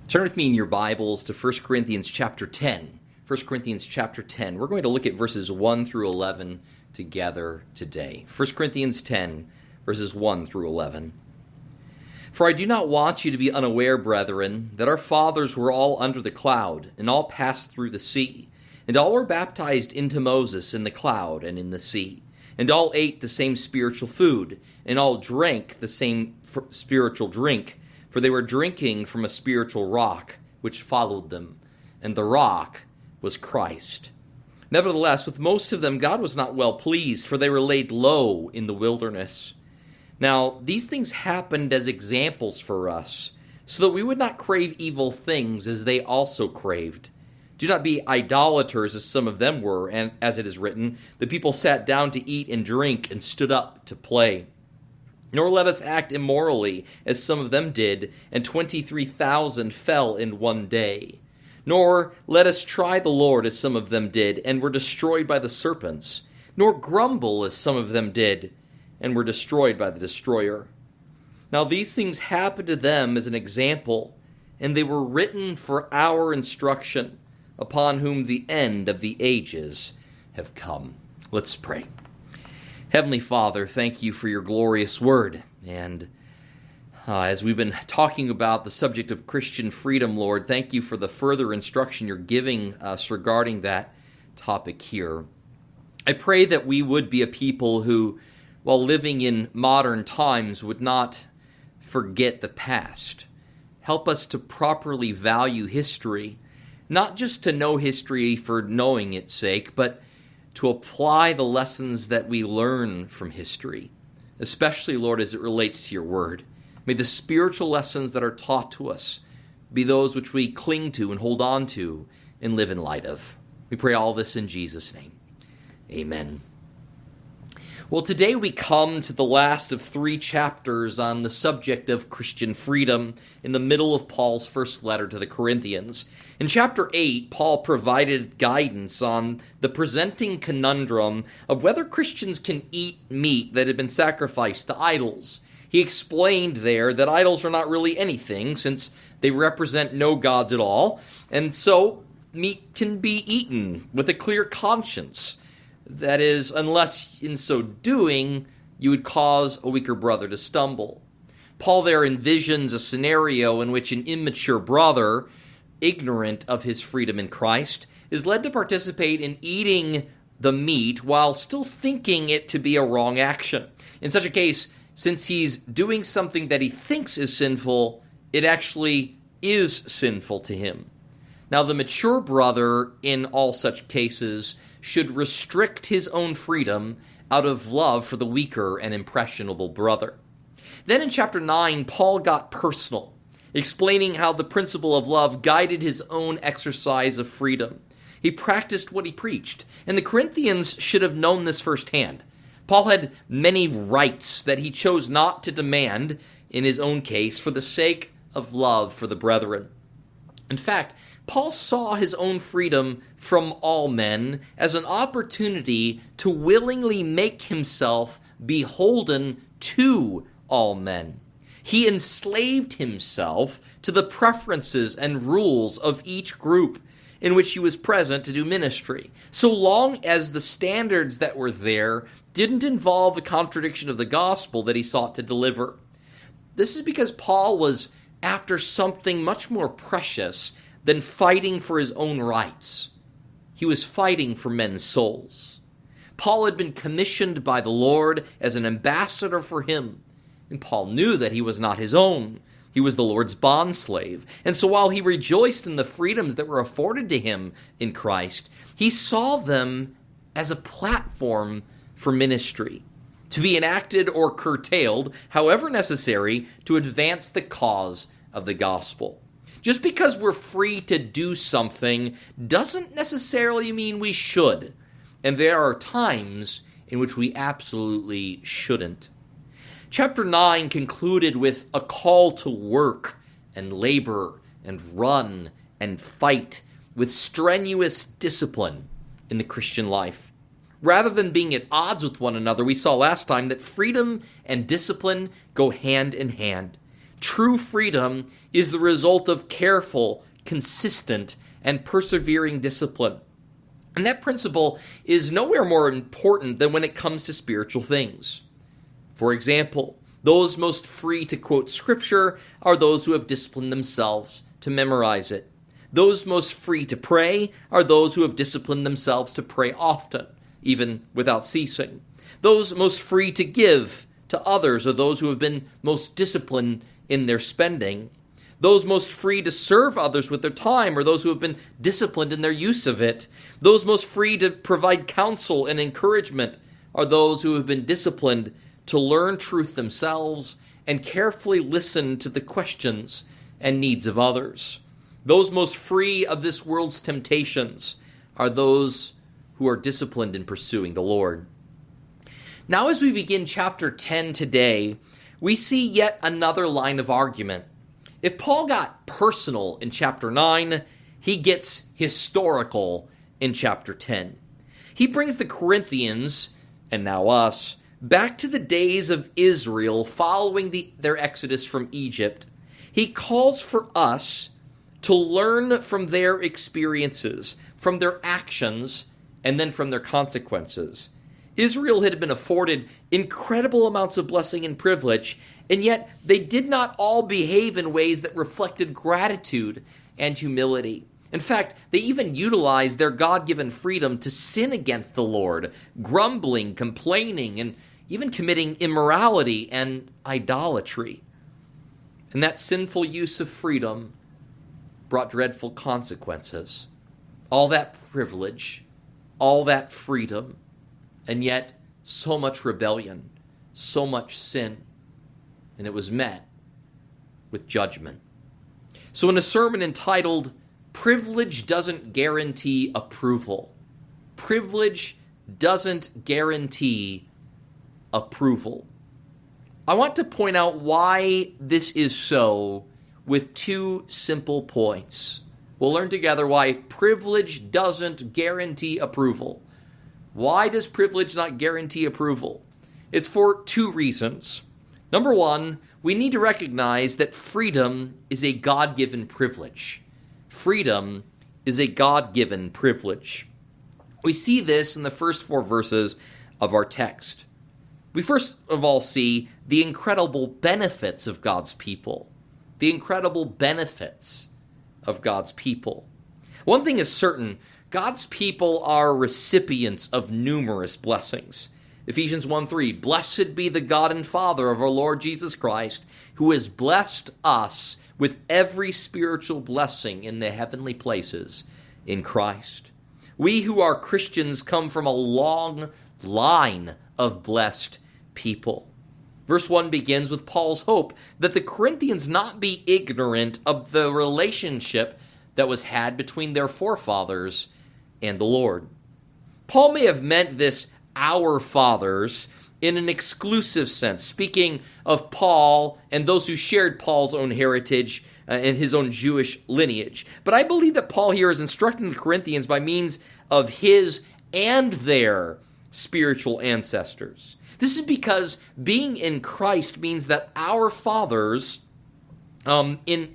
Turn with me in your Bibles to 1 Corinthians chapter 10. 1 Corinthians chapter 10. We're going to look at verses 1 through 11 together today. 1 Corinthians 10, verses 1 through 11. For I do not want you to be unaware, brethren, that our fathers were all under the cloud, and all passed through the sea, and all were baptized into Moses in the cloud and in the sea, and all ate the same spiritual food, and all drank the same spiritual drink, for they were drinking from a spiritual rock which followed them, and the rock was Christ. Nevertheless, with most of them God was not well pleased, for they were laid low in the wilderness. Now, these things happened as examples for us, so that we would not crave evil things as they also craved. Do not be idolaters as some of them were, and as it is written, the people sat down to eat and drink and stood up to play. Nor let us act immorally, as some of them did, and 23,000 fell in one day. Nor let us try the Lord, as some of them did, and were destroyed by the serpents. Nor grumble, as some of them did, and were destroyed by the destroyer. Now these things happened to them as an example, and they were written for our instruction, upon whom the end of the ages have come. Let's pray. Heavenly Father, thank you for your glorious word. And as we've been talking about the subject of Christian freedom, Lord, thank you for the further instruction you're giving us regarding that topic here. I pray that we would be a people who, while living in modern times, would not forget the past. Help us to properly value history, not just to know history for knowing its sake, but to apply the lessons that we learn from history, especially, Lord, as it relates to your word. May the spiritual lessons that are taught to us be those which we cling to and hold on to and live in light of. We pray all this in Jesus' name. Amen. Well, today we come to the last of 3 chapters on the subject of Christian freedom in the middle of Paul's first letter to the Corinthians. In chapter 8, Paul provided guidance on the presenting conundrum of whether Christians can eat meat that had been sacrificed to idols. He explained there that idols are not really anything, since they represent no gods at all, and so meat can be eaten with a clear conscience. That is, unless in so doing, you would cause a weaker brother to stumble. Paul there envisions a scenario in which an immature brother, ignorant of his freedom in Christ, is led to participate in eating the meat while still thinking it to be a wrong action. In such a case, since he's doing something that he thinks is sinful, it actually is sinful to him. Now, the mature brother in all such cases should restrict his own freedom out of love for the weaker and impressionable brother. Then in chapter 9, Paul got personal, explaining how the principle of love guided his own exercise of freedom. He practiced what he preached, and the Corinthians should have known this firsthand. Paul had many rights that he chose not to demand in his own case for the sake of love for the brethren. In fact, Paul saw his own freedom from all men as an opportunity to willingly make himself beholden to all men. He enslaved himself to the preferences and rules of each group in which he was present to do ministry, so long as the standards that were there didn't involve the contradiction of the gospel that he sought to deliver. This is because Paul was after something much more precious than fighting for his own rights. He was fighting for men's souls. Paul had been commissioned by the Lord as an ambassador for him, and Paul knew that he was not his own. He was the Lord's bondslave. And so while he rejoiced in the freedoms that were afforded to him in Christ, he saw them as a platform for ministry, to be enacted or curtailed, however necessary, to advance the cause of the gospel. Just because we're free to do something doesn't necessarily mean we should. And there are times in which we absolutely shouldn't. Chapter 9 concluded with a call to work and labor and run and fight with strenuous discipline in the Christian life. Rather than being at odds with one another, we saw last time that freedom and discipline go hand in hand. True freedom is the result of careful, consistent, and persevering discipline. And that principle is nowhere more important than when it comes to spiritual things. For example, those most free to quote Scripture are those who have disciplined themselves to memorize it. Those most free to pray are those who have disciplined themselves to pray often, even without ceasing. Those most free to give to others are those who have been most disciplined in their spending. Those most free to serve others with their time are those who have been disciplined in their use of it. Those most free to provide counsel and encouragement are those who have been disciplined to learn truth themselves and carefully listen to the questions and needs of others. Those most free of this world's temptations are those who are disciplined in pursuing the Lord. Now, as we begin chapter 10 today, we see yet another line of argument. If Paul got personal in chapter 9, he gets historical in chapter 10. He brings the Corinthians, and now us, back to the days of Israel following their exodus from Egypt. He calls for us to learn from their experiences, from their actions, and then from their consequences. Israel had been afforded incredible amounts of blessing and privilege, and yet they did not all behave in ways that reflected gratitude and humility. In fact, they even utilized their God-given freedom to sin against the Lord, grumbling, complaining, and even committing immorality and idolatry. And that sinful use of freedom brought dreadful consequences. All that privilege, all that freedom, and yet so much rebellion, so much sin, and it was met with judgment. So in a sermon entitled, "Privilege Doesn't Guarantee Approval," privilege doesn't guarantee approval, I want to point out why this is so with two simple points. We'll learn together why privilege doesn't guarantee approval. Why does privilege not guarantee approval? It's for two reasons. Number one, we need to recognize that freedom is a God-given privilege. Freedom is a God-given privilege. We see this in the first 4 verses of our text. We first of all see the incredible benefits of God's people. The incredible benefits of God's people. One thing is certain, God's people are recipients of numerous blessings. Ephesians 1:3, "Blessed be the God and Father of our Lord Jesus Christ, who has blessed us with every spiritual blessing in the heavenly places in Christ." We who are Christians come from a long line of blessed people. Verse 1 begins with Paul's hope that the Corinthians not be ignorant of the relationship that was had between their forefathers and the Lord. Paul may have meant this "our fathers" in an exclusive sense, speaking of Paul and those who shared Paul's own heritage and his own Jewish lineage. But I believe that Paul here is instructing the Corinthians by means of his and their spiritual ancestors. This is because being in Christ means that our fathers, the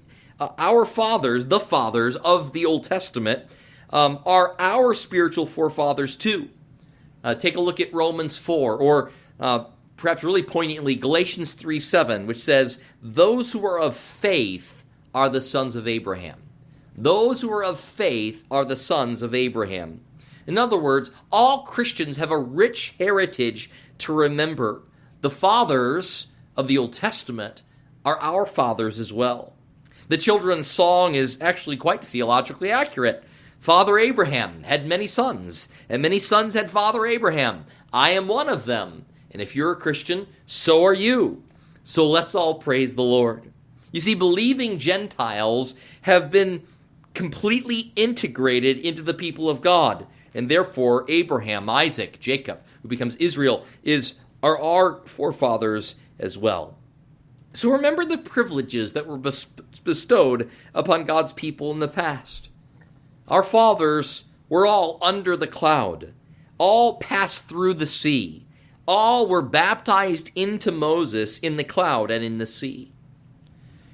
fathers of the Old Testament, are our spiritual forefathers too. Take a look at Romans 4, or perhaps really poignantly, Galatians 3:7, which says, "Those who are of faith are the sons of Abraham." Those who are of faith are the sons of Abraham. In other words, all Christians have a rich heritage to remember. The fathers of the Old Testament are our fathers as well. The children's song is actually quite theologically accurate. Father Abraham had many sons, and many sons had Father Abraham. I am one of them. And if you're a Christian, so are you. So let's all praise the Lord. You see, believing Gentiles have been completely integrated into the people of God. And therefore, Abraham, Isaac, Jacob, who becomes Israel, are our forefathers as well. So remember the privileges that were bestowed upon God's people in the past. Our fathers were all under the cloud. All passed through the sea. All were baptized into Moses in the cloud and in the sea.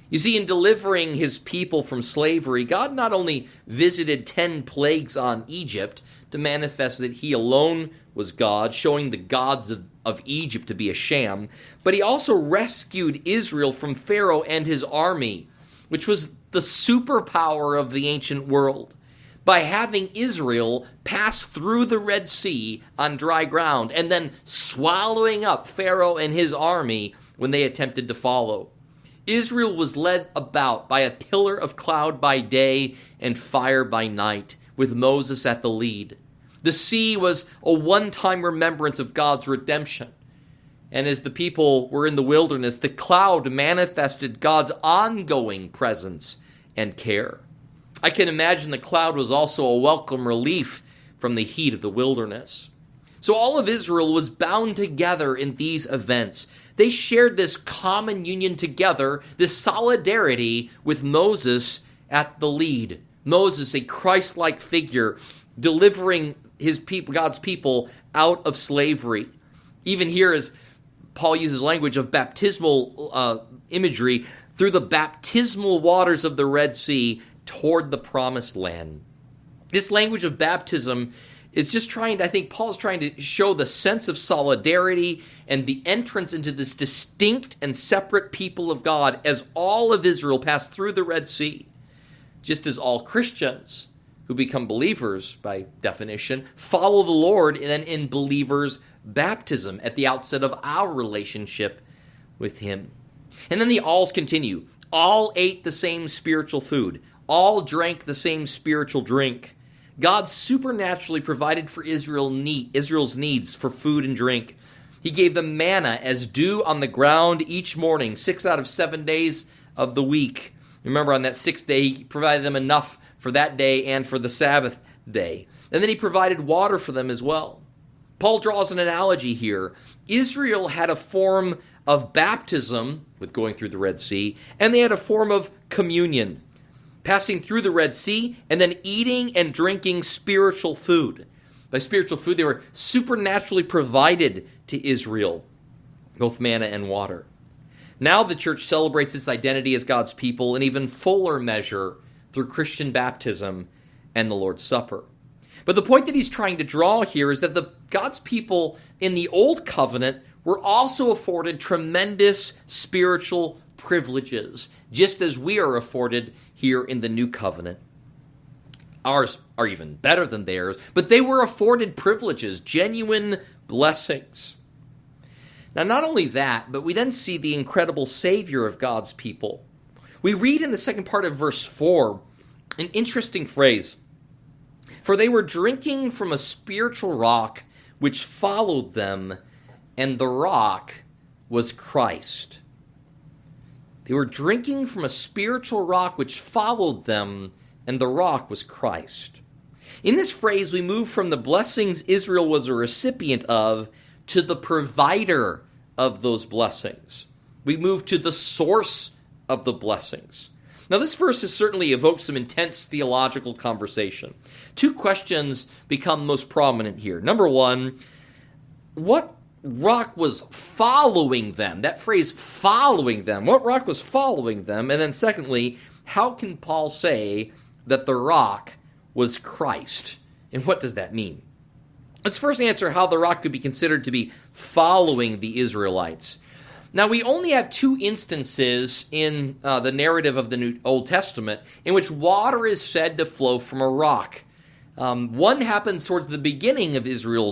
You see, in delivering his people from slavery, God not only visited 10 plagues on Egypt to manifest that he alone was God, showing the gods of Egypt to be a sham, but he also rescued Israel from Pharaoh and his army, which was the superpower of the ancient world, by having Israel pass through the Red Sea on dry ground and then swallowing up Pharaoh and his army when they attempted to follow. Israel was led about by a pillar of cloud by day and fire by night, with Moses at the lead. The sea was a one-time remembrance of God's redemption. And as the people were in the wilderness, the cloud manifested God's ongoing presence and care. I can imagine the cloud was also a welcome relief from the heat of the wilderness. So all of Israel was bound together in these events. They shared this common union together, this solidarity with Moses at the lead. Moses, a Christ-like figure, delivering his people, God's people, out of slavery. Even here, as Paul uses language of baptismal imagery, through the baptismal waters of the Red Sea toward the promised land. This language of baptism is just trying to, I think Paul's trying to show the sense of solidarity and the entrance into this distinct and separate people of God as all of Israel passed through the Red Sea. Just as all Christians who become believers, by definition, follow the Lord then in believers' baptism at the outset of our relationship with him. And then the alls continue. All ate the same spiritual food. All drank the same spiritual drink. God supernaturally provided for Israel's needs for food and drink. He gave them manna as dew on the ground each morning, 6 out of 7 days of the week. Remember, on that 6th day, he provided them enough for that day and for the Sabbath day. And then he provided water for them as well. Paul draws an analogy here. Israel had a form of baptism with going through the Red Sea, and they had a form of communion, passing through the Red Sea and then eating and drinking spiritual food. By spiritual food, they were supernaturally provided to Israel, both manna and water. Now the church celebrates its identity as God's people in even fuller measure through Christian baptism and the Lord's Supper. But the point that he's trying to draw here is that God's people in the Old Covenant were also afforded tremendous spiritual privileges, just as we are afforded here in the New Covenant. Ours are even better than theirs, but they were afforded privileges, genuine blessings. Now, not only that, but we then see the incredible Savior of God's people. We read in the second part of verse 4 an interesting phrase. For they were drinking from a spiritual rock which followed them, and the rock was Christ. They were drinking from a spiritual rock which followed them, and the rock was Christ. In this phrase, we move from the blessings Israel was a recipient of to the provider of those blessings. We move to the source of the blessings. Now, this verse has certainly evoked some intense theological conversation. 2 questions become most prominent here. Number one, what rock was following them? That phrase, following them. What rock was following them? And then secondly, how can Paul say that the rock was Christ? And what does that mean? Let's first answer how the rock could be considered to be following the Israelites. Now, we only have 2 instances in the narrative of the Old Testament in which water is said to flow from a rock. One happens towards the beginning of Israel's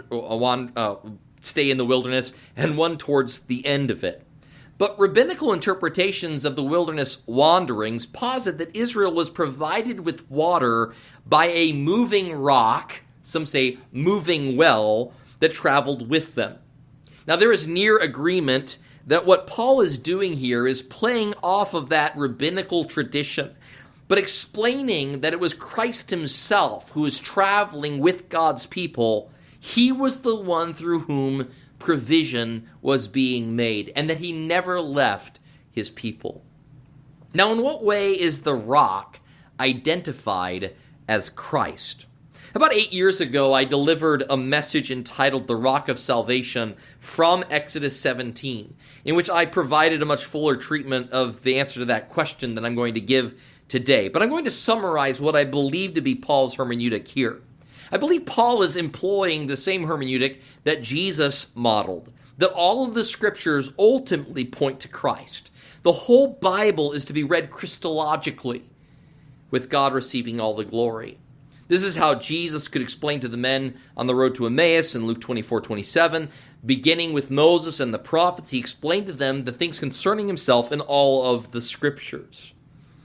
stay in the wilderness, and one towards the end of it. But rabbinical interpretations of the wilderness wanderings posit that Israel was provided with water by a moving rock, some say moving well, that traveled with them. Now, there is near agreement that what Paul is doing here is playing off of that rabbinical tradition, but explaining that it was Christ himself who was traveling with God's people. He was the one through whom provision was being made, and that he never left his people. Now, in what way is the rock identified as Christ? About 8 years ago, I delivered a message entitled The Rock of Salvation from Exodus 17, in which I provided a much fuller treatment of the answer to that question that I'm going to give today. But I'm going to summarize what I believe to be Paul's hermeneutic here. I believe Paul is employing the same hermeneutic that Jesus modeled, that all of the scriptures ultimately point to Christ. The whole Bible is to be read Christologically, with God receiving all the glory. This is how Jesus could explain to the men on the road to Emmaus in Luke 24:27. Beginning with Moses and the prophets, he explained to them the things concerning himself in all of the scriptures.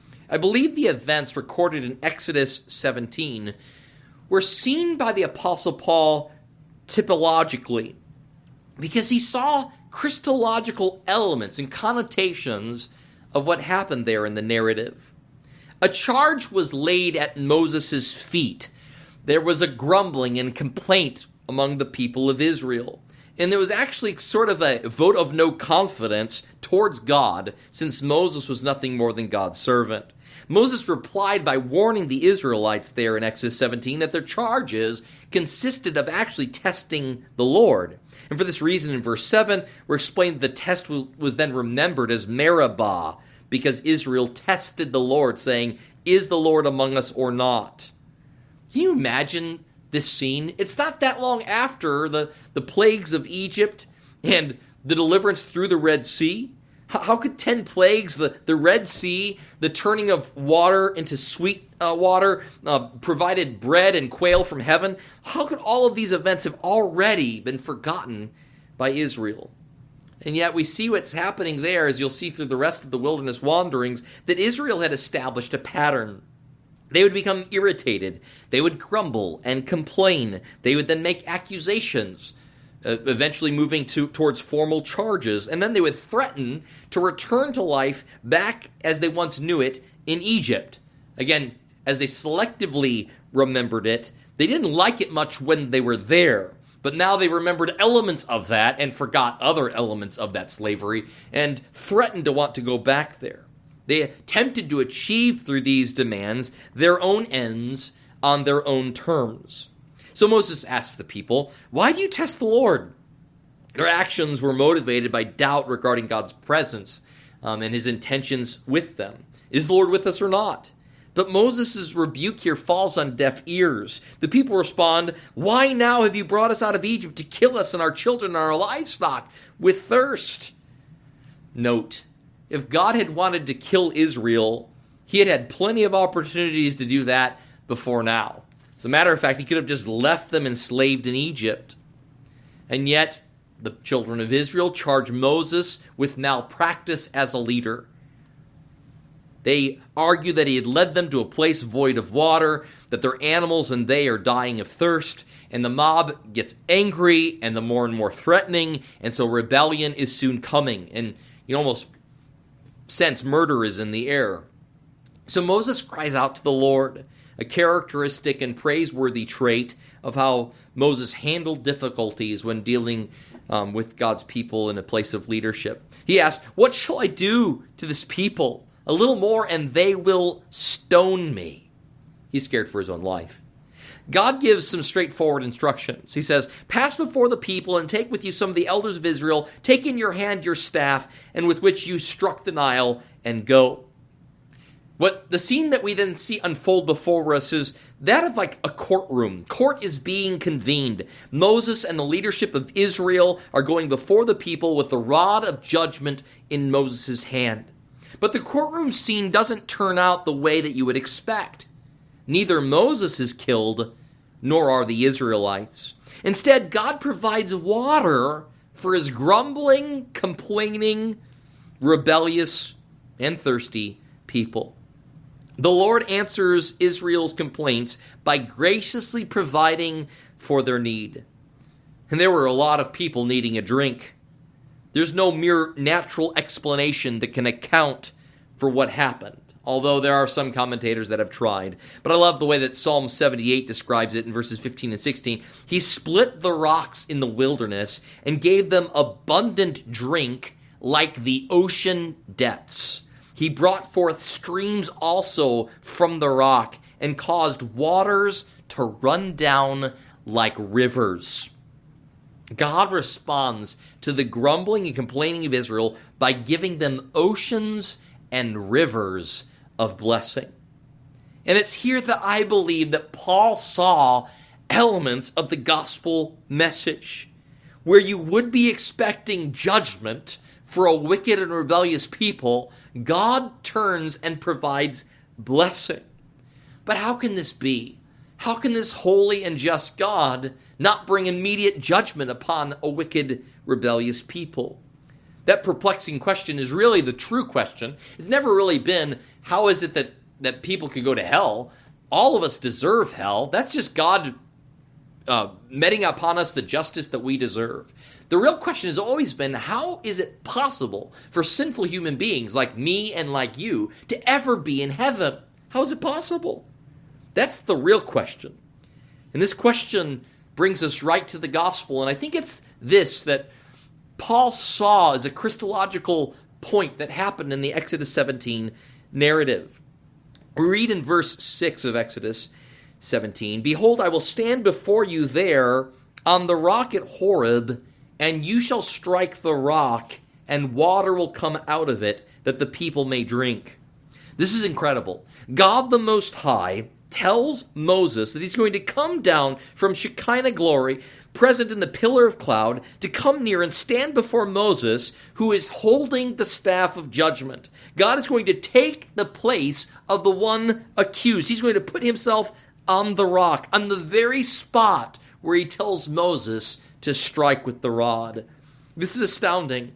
I believe the events recorded in Exodus 17 were seen by the Apostle Paul typologically, because he saw Christological elements and connotations of what happened there in the narrative. A charge was laid at Moses' feet. There was a grumbling and complaint among the people of Israel. And there was actually sort of a vote of no confidence towards God, since Moses was nothing more than God's servant. Moses replied by warning the Israelites there in Exodus 17 that their charges consisted of actually testing the Lord. And for this reason, in verse 7, we're explained the test was then remembered as Meribah, because Israel tested the Lord, saying, "Is the Lord among us or not?" Can you imagine this scene? It's not that long after the plagues of Egypt and the deliverance through the Red Sea. How could 10 plagues, the Red Sea, the turning of water into sweet water, provided bread and quail from heaven, how could all of these events have already been forgotten by Israel? And yet we see what's happening there, as you'll see through the rest of the wilderness wanderings, that Israel had established a pattern. They would become irritated. They would grumble and complain. They would then make accusations, eventually moving towards formal charges. And then they would threaten to return to life back as they once knew it in Egypt. Again, as they selectively remembered it, they didn't like it much when they were there. But now they remembered elements of that and forgot other elements of that slavery and threatened to want to go back there. They attempted to achieve through these demands their own ends on their own terms. So Moses asked the people, "Why do you test the Lord?" Their actions were motivated by doubt regarding God's presence and his intentions with them. Is the Lord with us or not? But Moses' rebuke here falls on deaf ears. The people respond, "Why now have you brought us out of Egypt to kill us and our children and our livestock with thirst?" Note, if God had wanted to kill Israel, he had had plenty of opportunities to do that before now. As a matter of fact, he could have just left them enslaved in Egypt. And yet, the children of Israel charge Moses with malpractice as a leader. They argue that he had led them to a place void of water, that their animals and they are dying of thirst, and the mob gets angry and the more and more threatening, and so rebellion is soon coming, and you almost sense murder is in the air. So Moses cries out to the Lord, a characteristic and praiseworthy trait of how Moses handled difficulties when dealing with God's people in a place of leadership. He asked, "What shall I do to this people? A little more and they will stone me." He's scared for his own life. God gives some straightforward instructions. He says, "Pass before the people and take with you some of the elders of Israel. Take in your hand your staff, and with which you struck the Nile, and go." What the scene that we then see unfold before us is that of like a courtroom. Court is being convened. Moses and the leadership of Israel are going before the people with the rod of judgment in Moses' hand. But the courtroom scene doesn't turn out the way that you would expect. Neither Moses is killed, nor are the Israelites. Instead, God provides water for his grumbling, complaining, rebellious, and thirsty people. The Lord answers Israel's complaints by graciously providing for their need. And there were a lot of people needing a drink. There's no mere natural explanation that can account for what happened, although there are some commentators that have tried. But I love the way that Psalm 78 describes it in verses 15 and 16. He split the rocks in the wilderness and gave them abundant drink like the ocean depths. He brought forth streams also from the rock and caused waters to run down like rivers. God responds to the grumbling and complaining of Israel by giving them oceans and rivers of blessing. And it's here that I believe that Paul saw elements of the gospel message, where you would be expecting judgment for a wicked and rebellious people. God turns and provides blessing. But how can this be? How can this holy and just God not bring immediate judgment upon a wicked, rebellious people? That perplexing question is really the true question. It's never really been, how is it that people could go to hell? All of us deserve hell. That's just God meting upon us the justice that we deserve. The real question has always been, how is it possible for sinful human beings like me and like you to ever be in heaven? How is it possible? That's the real question. And this question brings us right to the gospel. And I think it's this that Paul saw as a Christological point that happened in the Exodus 17 narrative. We read in verse 6 of Exodus 17, "Behold, I will stand before you there on the rock at Horeb, and you shall strike the rock, and water will come out of it, that the people may drink." This is incredible. God the Most High tells Moses that he's going to come down from Shekinah glory, present in the pillar of cloud, to come near and stand before Moses, who is holding the staff of judgment. God is going to take the place of the one accused. He's going to put himself on the rock, on the very spot where he tells Moses to strike with the rod. This is astounding.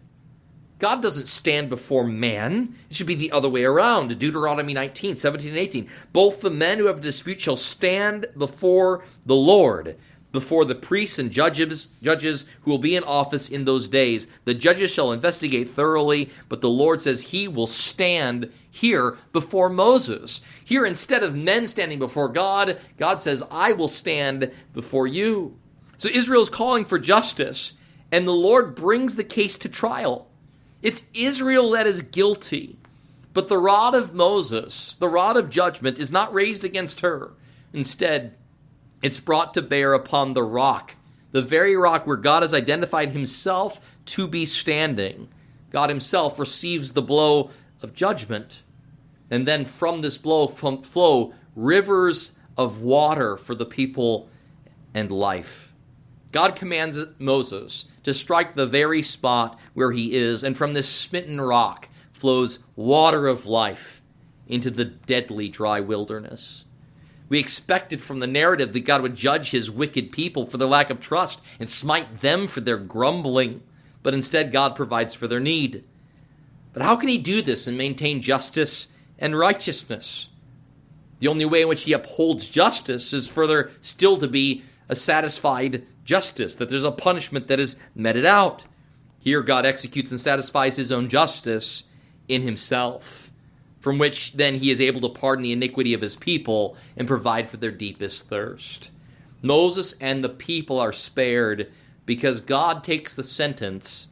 God doesn't stand before man. It should be the other way around. Deuteronomy 19, 17 and 18. "Both the men who have a dispute shall stand before the Lord, before the priests and judges who will be in office in those days. The judges shall investigate thoroughly, but the Lord says he will stand here before Moses." Here, instead of men standing before God, God says, "I will stand before you." So Israel's calling for justice, and the Lord brings the case to trial. It's Israel that is guilty, but the rod of Moses, the rod of judgment, is not raised against her. Instead, it's brought to bear upon the rock, the very rock where God has identified himself to be standing. God himself receives the blow of judgment, and then from this blow flow rivers of water for the people and life. God commands Moses to strike the very spot where he is, and from this smitten rock flows water of life into the deadly dry wilderness. We expected from the narrative that God would judge his wicked people for their lack of trust and smite them for their grumbling, but instead God provides for their need. But how can he do this and maintain justice and righteousness? The only way in which he upholds justice is for there still to be a satisfied justice, that there's a punishment that is meted out. Here God executes and satisfies his own justice in himself, from which then he is able to pardon the iniquity of his people and provide for their deepest thirst. Moses and the people are spared because God takes the sentence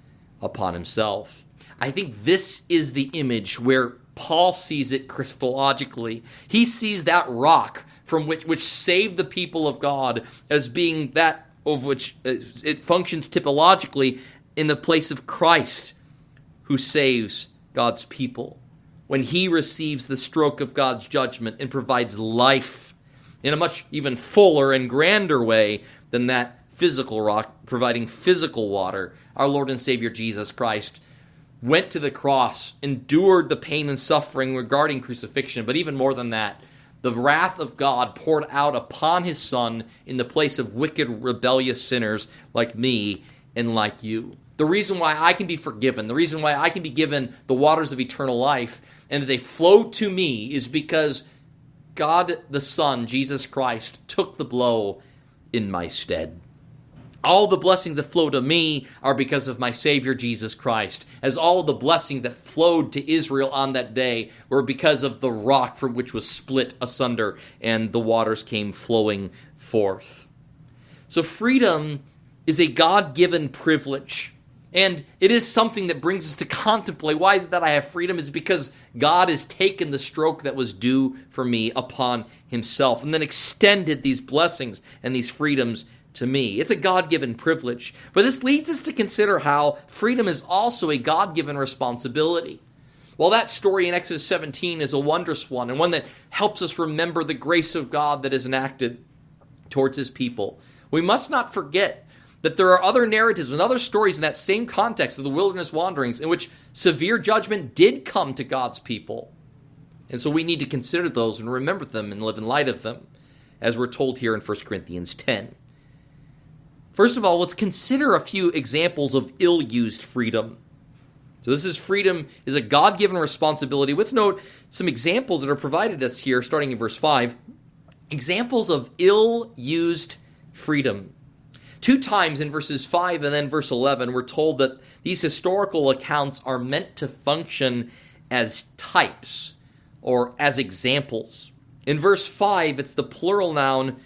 upon himself. I think this is the image where Paul sees it Christologically. He sees that rock from which saved the people of God as being that of which it functions typologically in the place of Christ, who saves God's people, when he receives the stroke of God's judgment and provides life in a much even fuller and grander way than that physical rock providing physical water. Our Lord and Savior Jesus Christ went to the cross, endured the pain and suffering regarding crucifixion, but even more than that, the wrath of God poured out upon his Son in the place of wicked, rebellious sinners like me and like you. The reason why I can be forgiven, the reason why I can be given the waters of eternal life, and that they flow to me, is because God the Son, Jesus Christ, took the blow in my stead. All the blessings that flow to me are because of my Savior, Jesus Christ, as all the blessings that flowed to Israel on that day were because of the rock from which was split asunder and the waters came flowing forth. So freedom is a God-given privilege, And it is something that brings us to contemplate, why is it that I have freedom? Is because God has taken the stroke that was due for me upon himself and then extended these blessings and these freedoms to me. It's a God-given privilege. But this leads us to consider how freedom is also a God-given responsibility. While that story in Exodus 17 is a wondrous one and one that helps us remember the grace of God that is enacted towards his people, we must not forget that there are other narratives and other stories in that same context of the wilderness wanderings in which severe judgment did come to God's people. And so we need to consider those and remember them and live in light of them, as we're told here in 1 Corinthians 10. First of all, let's consider a few examples of ill-used freedom. So this is freedom is a God-given responsibility. Let's note some examples that are provided us here, starting in verse 5. Examples of ill-used freedom. 2 times in verses 5 and then verse 11, we're told that these historical accounts are meant to function as types or as examples. In verse 5, it's the plural noun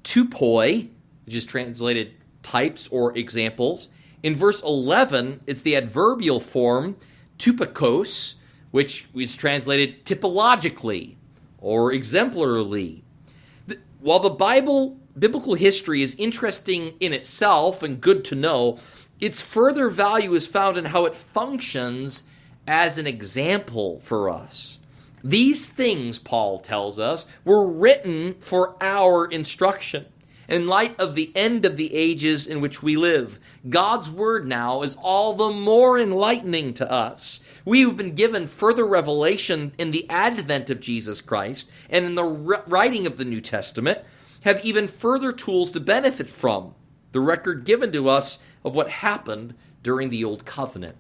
tupoi, which is translated types or examples. In verse 11, it's the adverbial form tupakos, which is translated typologically or exemplarily. While the biblical history is interesting in itself and good to know, its further value is found in how it functions as an example for us. These things, Paul tells us, were written for our instruction. In light of the end of the ages in which we live, God's word now is all the more enlightening to us. We have been given further revelation in the advent of Jesus Christ and in the writing of the New Testament, have even further tools to benefit from the record given to us of what happened during the Old Covenant.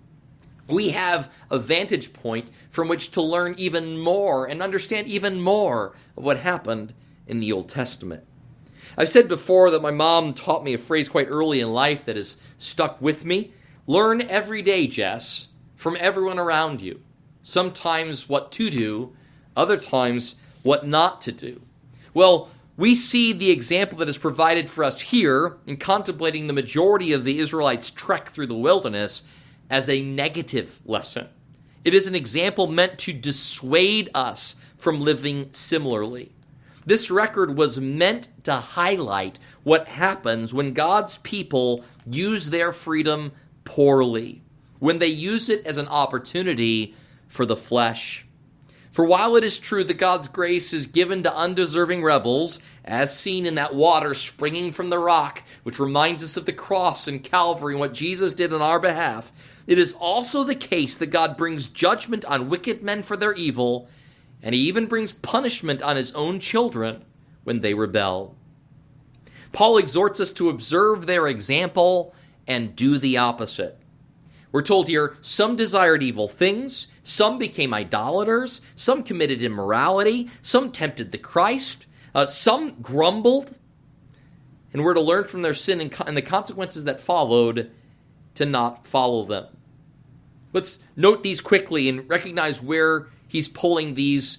We have a vantage point from which to learn even more and understand even more of what happened in the Old Testament. I've said before that my mom taught me a phrase quite early in life that has stuck with me. Learn every day, Jess, from everyone around you. Sometimes what to do, other times what not to do. Well, we see the example that is provided for us here in contemplating the majority of the Israelites' trek through the wilderness as a negative lesson. It is an example meant to dissuade us from living similarly. This record was meant to highlight what happens when God's people use their freedom poorly, when they use it as an opportunity for the flesh. For while it is true that God's grace is given to undeserving rebels, as seen in that water springing from the rock, which reminds us of the cross and Calvary and what Jesus did on our behalf, it is also the case that God brings judgment on wicked men for their evil, and he even brings punishment on his own children when they rebel. Paul exhorts us to observe their example and do the opposite. We're told here, some desired evil things, some became idolaters, some committed immorality, some tempted the Christ, some grumbled, and we're to learn from their sin and the consequences that followed to not follow them. Let's note these quickly and recognize where he's pulling these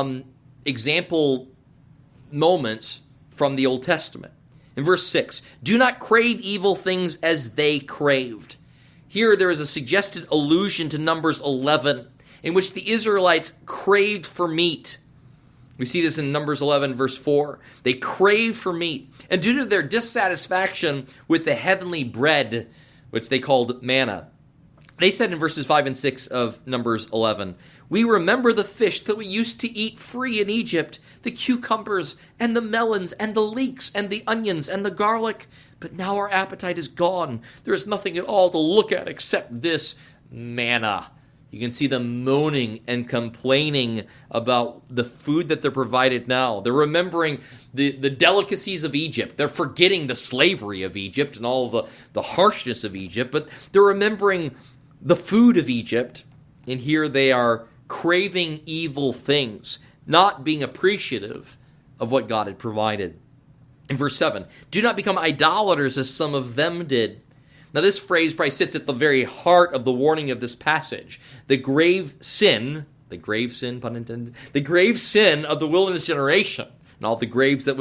example moments from the Old Testament. In verse 6, do not crave evil things as they craved. Here there is a suggested allusion to Numbers 11, in which the Israelites craved for meat. We see this in Numbers 11, verse 4. They craved for meat, and due to their dissatisfaction with the heavenly bread, which they called manna, they said in verses 5 and 6 of Numbers 11, we remember the fish that we used to eat free in Egypt, the cucumbers and the melons and the leeks and the onions and the garlic. But now our appetite is gone. There is nothing at all to look at except this manna. You can see them moaning and complaining about the food that they're provided now. They're remembering the delicacies of Egypt. They're forgetting the slavery of Egypt and all the harshness of Egypt, but they're remembering the food of Egypt, and here they are craving evil things, not being appreciative of what God had provided. In verse 7, do not become idolaters as some of them did. Now this phrase probably sits at the very heart of the warning of this passage. The grave sin, pun intended, the grave sin of the wilderness generation, and all the graves that would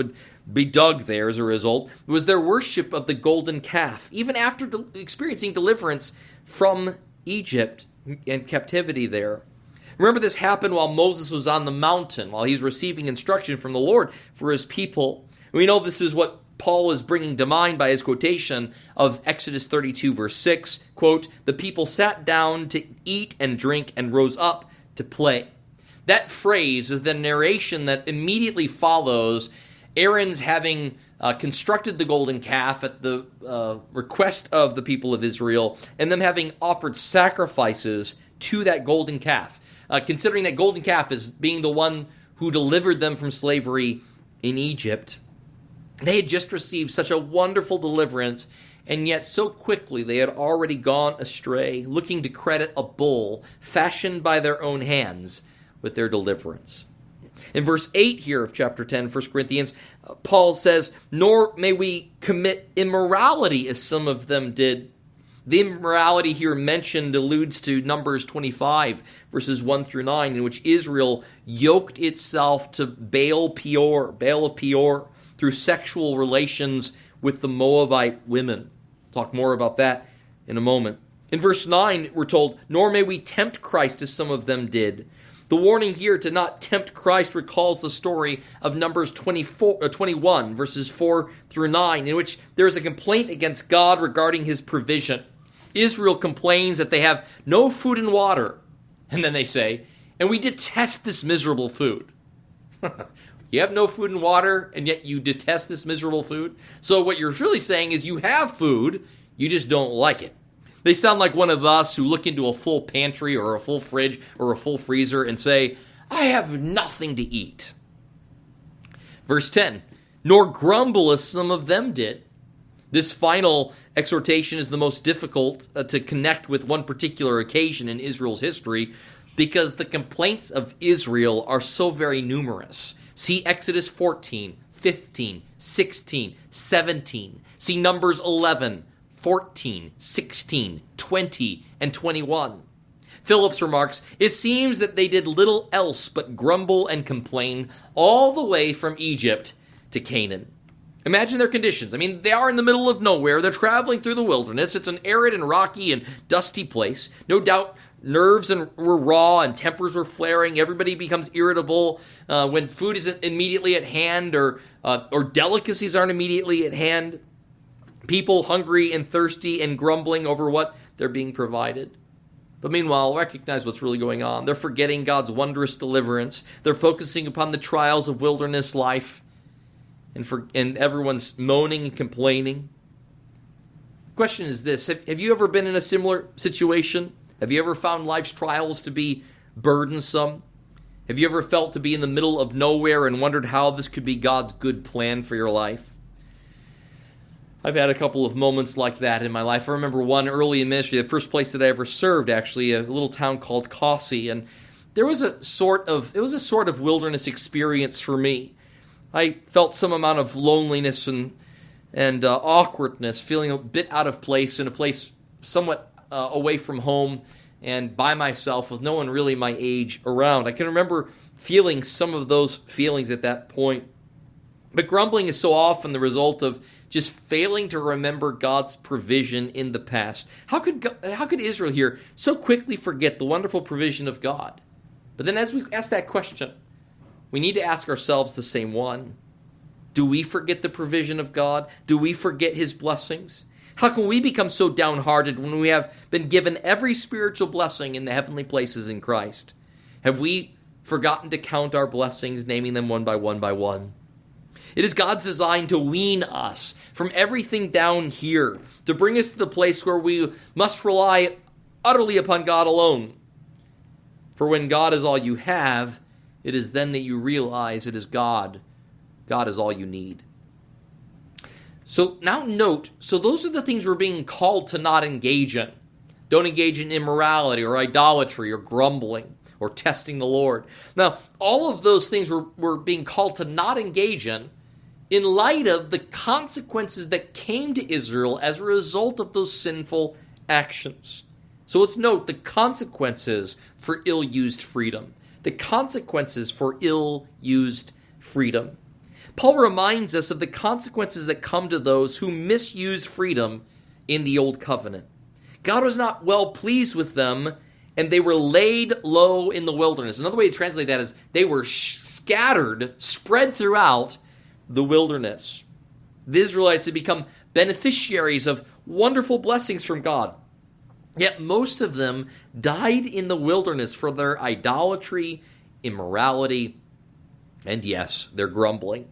be dug there as a result was their worship of the golden calf, even after experiencing deliverance from Egypt and captivity there. Remember, this happened while Moses was on the mountain, while he's receiving instruction from the Lord for his people. We know this is what Paul is bringing to mind by his quotation of Exodus 32, verse 6, quote, "The people sat down to eat and drink and rose up to play." That phrase is the narration that immediately follows Aaron's having constructed the golden calf at the request of the people of Israel, and them having offered sacrifices to that golden calf. Considering that golden calf as being the one who delivered them from slavery in Egypt, they had just received such a wonderful deliverance, and yet so quickly they had already gone astray, looking to credit a bull fashioned by their own hands with their deliverance. In verse 8 here of chapter 10, 1 Corinthians, Paul says, "Nor may we commit immorality as some of them did." The immorality here mentioned alludes to Numbers 25, verses 1 through 9, in which Israel yoked itself to Baal of Peor, through sexual relations with the Moabite women. Talk more about that in a moment. In verse 9, we're told, "Nor may we tempt Christ as some of them did." The warning here to not tempt Christ recalls the story of Numbers 21, verses 4 through 9, in which there is a complaint against God regarding his provision. Israel complains that they have no food and water. And then they say, "And we detest this miserable food." You have no food and water, and yet you detest this miserable food? So what you're really saying is you have food, you just don't like it. They sound like one of us who look into a full pantry or a full fridge or a full freezer and say, "I have nothing to eat." Verse 10, "Nor grumble as some of them did." This final exhortation is the most difficult to connect with one particular occasion in Israel's history because the complaints of Israel are so very numerous. See Exodus 14, 15, 16, 17. See Numbers 11, 14, 16, 20, and 21. Phillips remarks, "It seems that they did little else but grumble and complain all the way from Egypt to Canaan." Imagine their conditions. I mean, they are in the middle of nowhere. They're traveling through the wilderness. It's an arid and rocky and dusty place. No doubt nerves were raw and tempers were flaring. Everybody becomes irritable when food isn't immediately at hand or delicacies aren't immediately at hand. People hungry and thirsty and grumbling over what they're being provided. But meanwhile, recognize what's really going on. They're forgetting God's wondrous deliverance. They're focusing upon the trials of wilderness life. And everyone's moaning and complaining. The question is this: have you ever been in a similar situation? Have you ever found life's trials to be burdensome? Have you ever felt to be in the middle of nowhere and wondered how this could be God's good plan for your life? I've had a couple of moments like that in my life. I remember one early in ministry, the first place that I ever served, actually, a little town called Cossie, and it was a sort of wilderness experience for me. I felt some amount of loneliness and awkwardness, feeling a bit out of place in a place somewhat away from home and by myself with no one really my age around. I can remember feeling some of those feelings at that point. But grumbling is so often the result of just failing to remember God's provision in the past. How could Israel here so quickly forget the wonderful provision of God? But then as we ask that question, we need to ask ourselves the same one. Do we forget the provision of God? Do we forget his blessings? How can we become so downhearted when we have been given every spiritual blessing in the heavenly places in Christ? Have we forgotten to count our blessings, naming them one by one by one? It is God's design to wean us from everything down here, to bring us to the place where we must rely utterly upon God alone. For when God is all you have, it is then that you realize it is God. God is all you need. So now note, those are the things we're being called to not engage in. Don't engage in immorality or idolatry or grumbling or testing the Lord. Now, all of those things we're being called to not engage in light of the consequences that came to Israel as a result of those sinful actions. So let's note the consequences for ill-used freedom. The consequences for ill-used freedom. Paul reminds us of the consequences that come to those who misuse freedom in the old covenant. God was not well pleased with them, and they were laid low in the wilderness. Another way to translate that is they were scattered, spread throughout the wilderness. The Israelites had become beneficiaries of wonderful blessings from God. Yet most of them died in the wilderness for their idolatry, immorality, and yes, their grumbling.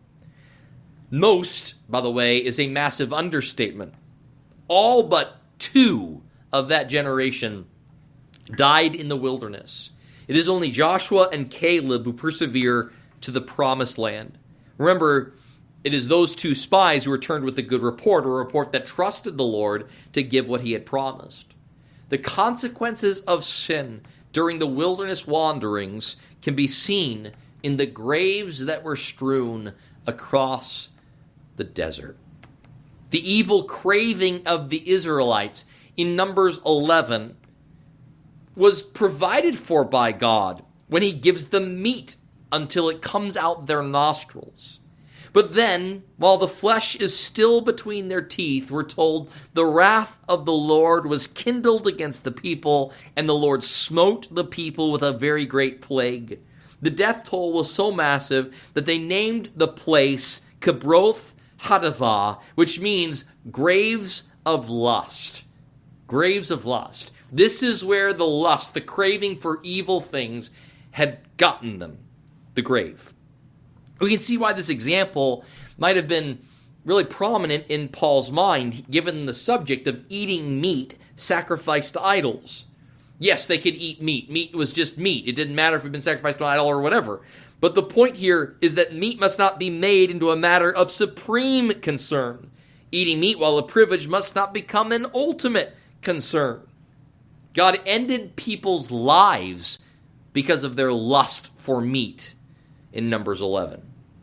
Most, by the way, is a massive understatement. All but 2 of that generation died in the wilderness. It is only Joshua and Caleb who persevere to the promised land. Remember, it is those 2 spies who returned with a good report, a report that trusted the Lord to give what he had promised. The consequences of sin during the wilderness wanderings can be seen in the graves that were strewn across the desert. The evil craving of the Israelites in Numbers 11 was provided for by God when he gives them meat until it comes out their nostrils. But then, while the flesh is still between their teeth, we're told the wrath of the Lord was kindled against the people, and the Lord smote the people with a very great plague. The death toll was so massive that they named the place Kibroth Hattaavah, which means graves of lust. Graves of lust. This is where the lust, the craving for evil things, had gotten them. The grave. We can see why this example might have been really prominent in Paul's mind, given the subject of eating meat sacrificed to idols. Yes, they could eat meat. Meat was just meat. It didn't matter if it had been sacrificed to an idol or whatever. But the point here is that meat must not be made into a matter of supreme concern. Eating meat, while a privilege, must not become an ultimate concern. God ended people's lives because of their lust for meat in Numbers 11.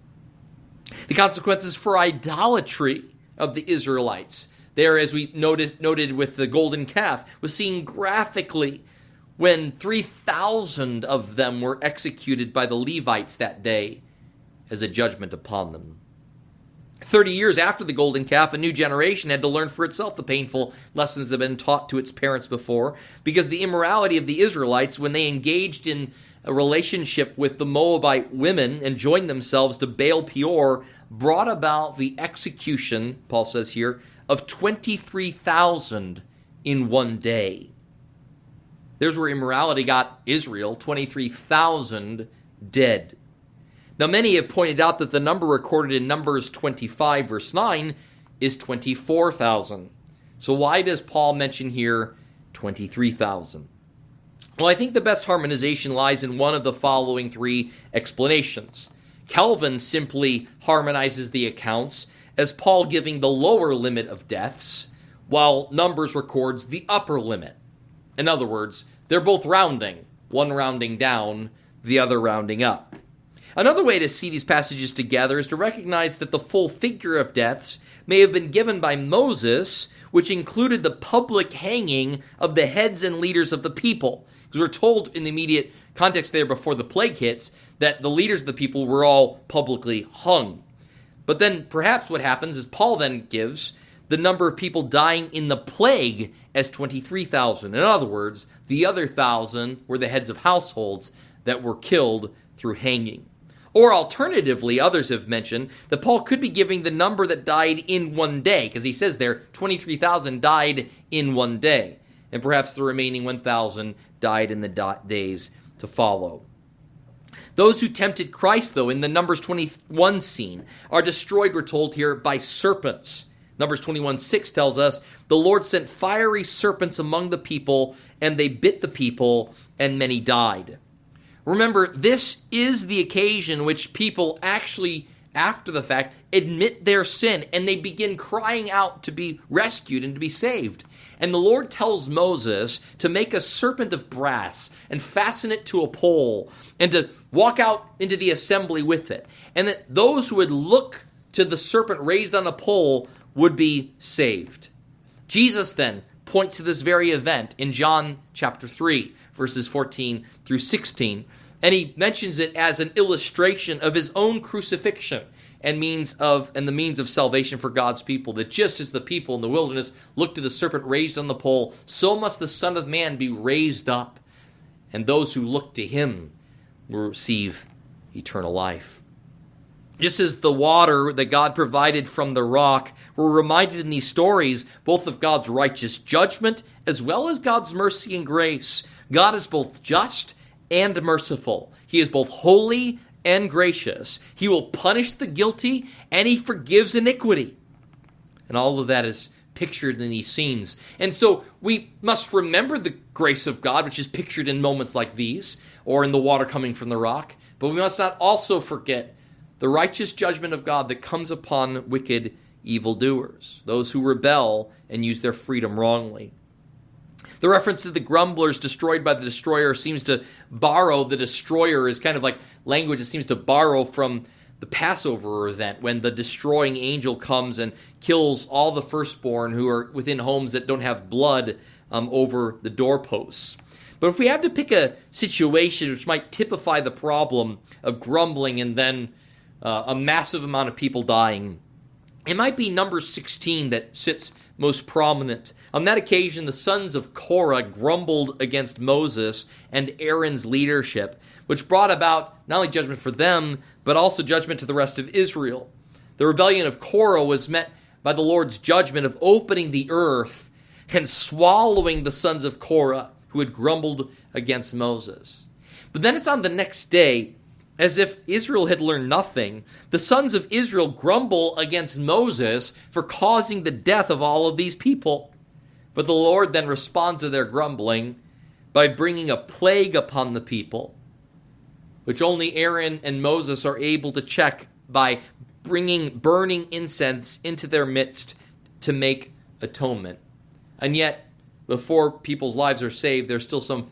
The consequences for idolatry of the Israelites, there, as we noted with the golden calf, was seen graphically when 3,000 of them were executed by the Levites that day as a judgment upon them. 30 years after the golden calf, a new generation had to learn for itself the painful lessons that had been taught to its parents before, because the immorality of the Israelites, when they engaged in a relationship with the Moabite women and joined themselves to Baal Peor, brought about the execution, Paul says here, of 23,000 in one day. There's where immorality got Israel, 23,000 dead. Now, many have pointed out that the number recorded in Numbers 25, verse 9, is 24,000. So why does Paul mention here 23,000? Well, I think the best harmonization lies in one of the following 3 explanations. Calvin simply harmonizes the accounts as Paul giving the lower limit of deaths, while Numbers records the upper limit. In other words, they're both rounding, one rounding down, the other rounding up. Another way to see these passages together is to recognize that the full figure of deaths may have been given by Moses, which included the public hanging of the heads and leaders of the people. Because we're told in the immediate context there before the plague hits that the leaders of the people were all publicly hung. But then perhaps what happens is Paul then gives the number of people dying in the plague as 23,000. In other words, the other 1,000 were the heads of households that were killed through hanging. Or alternatively, others have mentioned that Paul could be giving the number that died in one day, because he says there 23,000 died in one day, and perhaps the remaining 1,000 died in the days to follow. Those who tempted Christ, though, in the Numbers 21 scene, are destroyed, we're told here, by serpents. Numbers 21:6 tells us, the Lord sent fiery serpents among the people, and they bit the people, and many died. Remember, this is the occasion which people actually, after the fact, admit their sin, and they begin crying out to be rescued and to be saved. And the Lord tells Moses to make a serpent of brass and fasten it to a pole and to walk out into the assembly with it. And that those who would look to the serpent raised on a pole would be saved. Jesus then points to this very event in John chapter 3, verses 14 through 16. And he mentions it as an illustration of his own crucifixion and the means of salvation for God's people. That just as the people in the wilderness looked to the serpent raised on the pole, so must the Son of Man be raised up, and those who look to him will receive eternal life. Just as the water that God provided from the rock, we're reminded in these stories both of God's righteous judgment as well as God's mercy and grace. God is both just and merciful. He is both holy and gracious. He will punish the guilty, and he forgives iniquity. And all of that is pictured in these scenes. And so we must remember the grace of God, which is pictured in moments like these, or in the water coming from the rock. But we must not also forget the righteous judgment of God that comes upon wicked evildoers, those who rebel and use their freedom wrongly. The reference to the grumblers destroyed by the destroyer seems to borrow the destroyer is kind of like language that seems to borrow from the Passover event when the destroying angel comes and kills all the firstborn who are within homes that don't have blood over the doorposts. But if we had to pick a situation which might typify the problem of grumbling and then a massive amount of people dying, it might be Numbers 16 that sits most prominent. On that occasion, the sons of Korah grumbled against Moses and Aaron's leadership, which brought about not only judgment for them, but also judgment to the rest of Israel. The rebellion of Korah was met by the Lord's judgment of opening the earth and swallowing the sons of Korah who had grumbled against Moses. But then it's on the next day, as if Israel had learned nothing, the sons of Israel grumble against Moses for causing the death of all of these people. But the Lord then responds to their grumbling by bringing a plague upon the people, which only Aaron and Moses are able to check by bringing burning incense into their midst to make atonement. And yet, before people's lives are saved, there's still some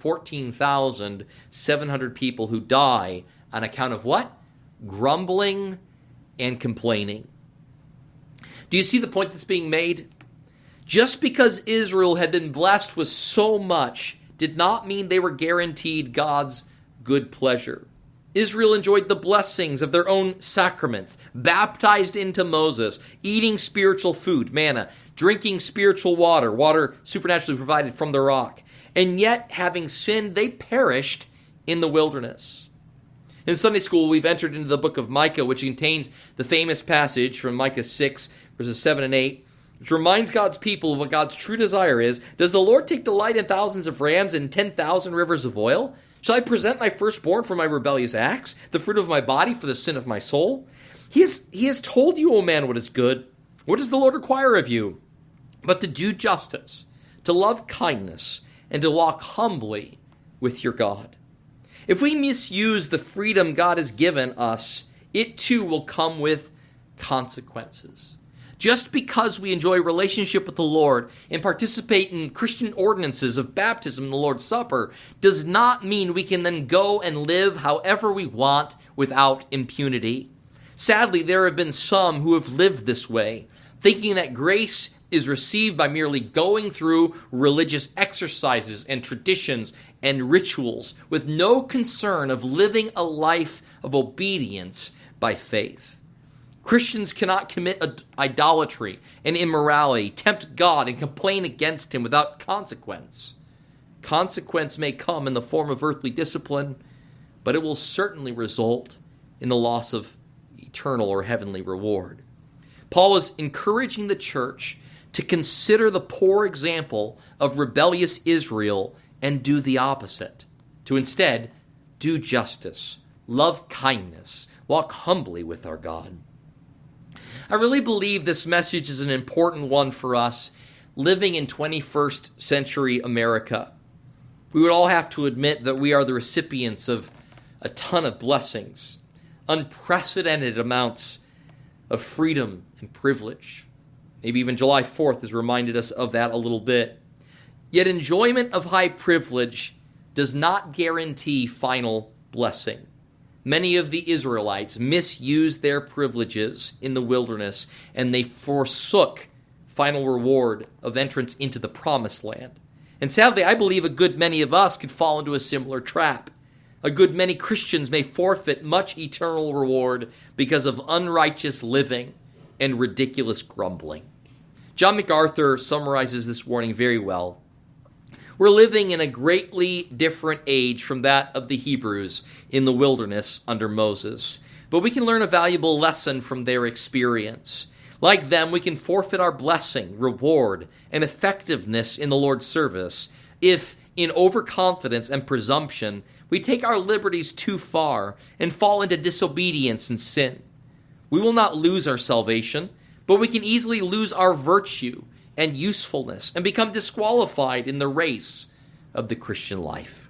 14,700 people who die on account of what? Grumbling and complaining. Do you see the point that's being made? Just because Israel had been blessed with so much did not mean they were guaranteed God's good pleasure. Israel enjoyed the blessings of their own sacraments, baptized into Moses, eating spiritual food, manna, drinking spiritual water supernaturally provided from the rock. And yet, having sinned, they perished in the wilderness. In Sunday school, we've entered into the book of Micah, which contains the famous passage from Micah 6, verses 7 and 8, which reminds God's people of what God's true desire is. Does the Lord take delight in thousands of rams and 10,000 rivers of oil? Shall I present my firstborn for my rebellious acts, the fruit of my body for the sin of my soul? He has told you, O man, what is good. What does the Lord require of you? But to do justice, to love kindness, and to walk humbly with your God. If we misuse the freedom God has given us, it too will come with consequences. Just because we enjoy relationship with the Lord and participate in Christian ordinances of baptism and the Lord's Supper does not mean we can then go and live however we want without impunity. Sadly, there have been some who have lived this way, thinking that grace is received by merely going through religious exercises and traditions and rituals with no concern of living a life of obedience by faith. Christians cannot commit idolatry and immorality, tempt God, and complain against him without consequence. Consequence may come in the form of earthly discipline, but it will certainly result in the loss of eternal or heavenly reward. Paul is encouraging the church to consider the poor example of rebellious Israel and do the opposite. To instead do justice, love kindness, walk humbly with our God. I really believe this message is an important one for us living in 21st century America. We would all have to admit that we are the recipients of a ton of blessings, unprecedented amounts of freedom and privilege. Maybe even July 4th has reminded us of that a little bit. Yet enjoyment of high privilege does not guarantee final blessing. Many of the Israelites misused their privileges in the wilderness, and they forsook final reward of entrance into the promised land. And sadly, I believe a good many of us could fall into a similar trap. A good many Christians may forfeit much eternal reward because of unrighteous living and ridiculous grumbling. John MacArthur summarizes this warning very well. We're living in a greatly different age from that of the Hebrews in the wilderness under Moses, but we can learn a valuable lesson from their experience. Like them, we can forfeit our blessing, reward, and effectiveness in the Lord's service if, in overconfidence and presumption, we take our liberties too far and fall into disobedience and sin. We will not lose our salvation, but we can easily lose our virtue and usefulness and become disqualified in the race of the Christian life.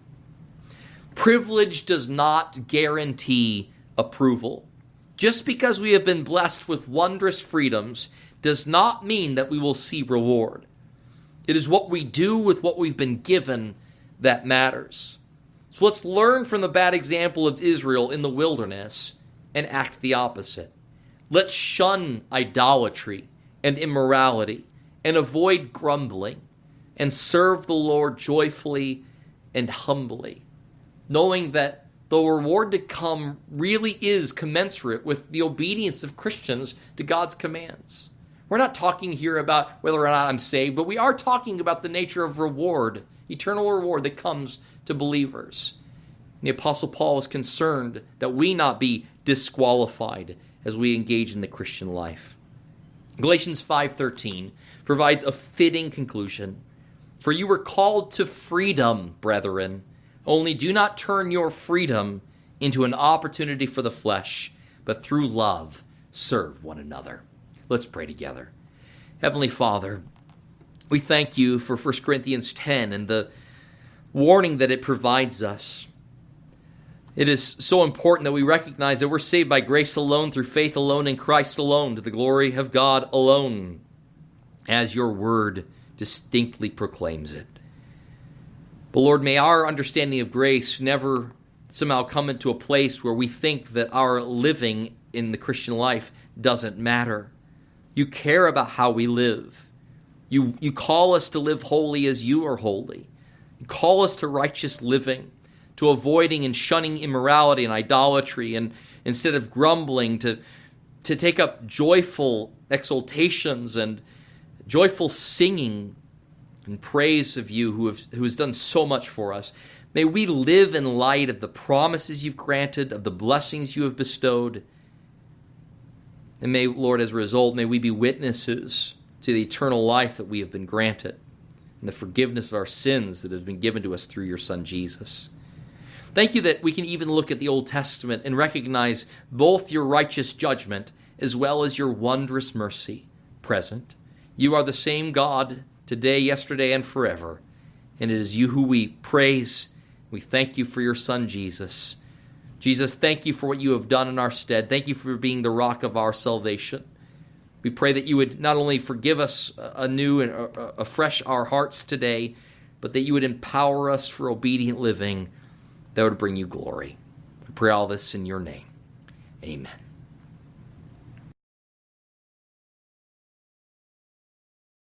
Privilege does not guarantee approval. Just because we have been blessed with wondrous freedoms does not mean that we will see reward. It is what we do with what we've been given that matters. So let's learn from the bad example of Israel in the wilderness and act the opposite. Let's shun idolatry and immorality and avoid grumbling and serve the Lord joyfully and humbly, knowing that the reward to come really is commensurate with the obedience of Christians to God's commands. We're not talking here about whether or not I'm saved, but we are talking about the nature of reward, eternal reward that comes to believers. And the Apostle Paul is concerned that we not be disqualified as we engage in the Christian life. Galatians 5:13 provides a fitting conclusion. For you were called to freedom, brethren. Only do not turn your freedom into an opportunity for the flesh, but through love serve one another. Let's pray together. Heavenly Father, we thank you for 1 Corinthians 10 and the warning that it provides us. It is so important that we recognize that we're saved by grace alone, through faith alone, in Christ alone, to the glory of God alone, as your word distinctly proclaims it. But Lord, may our understanding of grace never somehow come into a place where we think that our living in the Christian life doesn't matter. You care about how we live. You call us to live holy as you are holy. You call us to righteous living, to avoiding and shunning immorality and idolatry, and instead of grumbling, to take up joyful exultations and joyful singing in praise of you who has done so much for us. May we live in light of the promises you've granted, of the blessings you have bestowed. And may, Lord, as a result, may we be witnesses to the eternal life that we have been granted and the forgiveness of our sins that has been given to us through your Son, Jesus. Thank you that we can even look at the Old Testament and recognize both your righteous judgment as well as your wondrous mercy present. You are the same God today, yesterday, and forever. And it is you who we praise. We thank you for your Son, Jesus. Jesus, thank you for what you have done in our stead. Thank you for being the rock of our salvation. We pray that you would not only forgive us anew and afresh our hearts today, but that you would empower us for obedient living that would bring you glory. We pray all this in your name. Amen.